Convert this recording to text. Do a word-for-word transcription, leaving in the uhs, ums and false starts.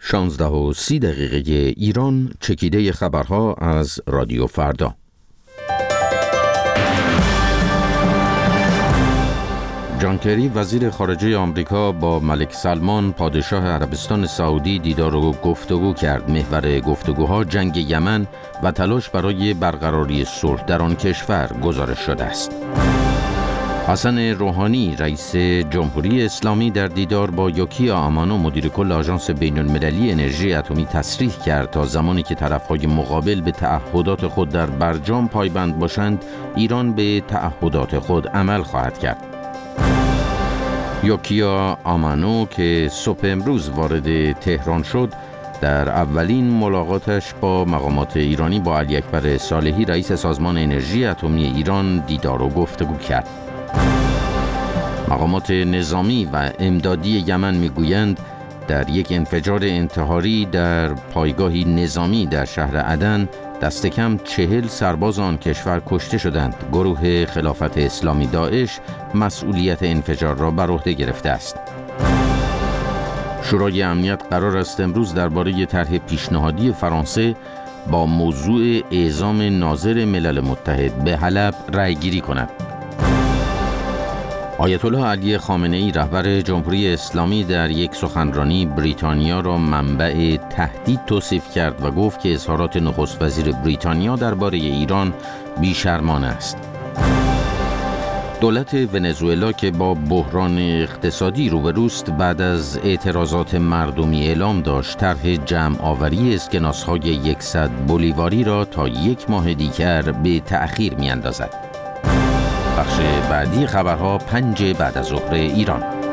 شانزده و سی دقیقه ایران، چکیده خبرها از رادیو فردا. جان کری وزیر خارجه آمریکا با ملک سلمان پادشاه عربستان سعودی دیدار و گفتگو کرد. محور گفتگوها جنگ یمن و تلاش برای برقراری صلح در آن کشور گزارش شده است. حسن روحانی رئیس جمهوری اسلامی در دیدار با یوکیا آمانو مدیر کل آژانس بین المللی انرژی اتمی تصریح کرد تا زمانی که طرف‌های مقابل به تعهدات خود در برجام پایبند باشند، ایران به تعهدات خود عمل خواهد کرد. یوکیا آمانو که صبح امروز وارد تهران شد، در اولین ملاقاتش با مقامات ایرانی با علی اکبر صالحی رئیس سازمان انرژی اتمی ایران دیدار و گفتگو کرد. مقامات نظامی و امدادی یمن میگویند در یک انفجار انتحاری در پایگاهی نظامی در شهر عدن دست کم چهل سرباز آن کشور کشته شدند. گروه خلافت اسلامی داعش مسئولیت انفجار را بر عهده گرفته است. شورای امنیت قرار است امروز درباره طرح پیشنهادی فرانسه با موضوع اعزام ناظر ملل متحد به حلب رأی‌گیری کند. آیت الله علی خامنه‌ای رهبر جمهوری اسلامی در یک سخنرانی بریتانیا را منبع تهدید توصیف کرد و گفت که اظهارات نخست وزیر بریتانیا درباره ایران بی‌شرمانه است. دولت ونزوئلا که با بحران اقتصادی روبروست بعد از اعتراضات مردمی اعلام داشت طرح جمع آوری اسکناس‌های صد بولیواری را تا یک ماه دیگر به تأخیر می‌اندازد. بخش بعدی خبرها پنج بعد از ظهر ایران.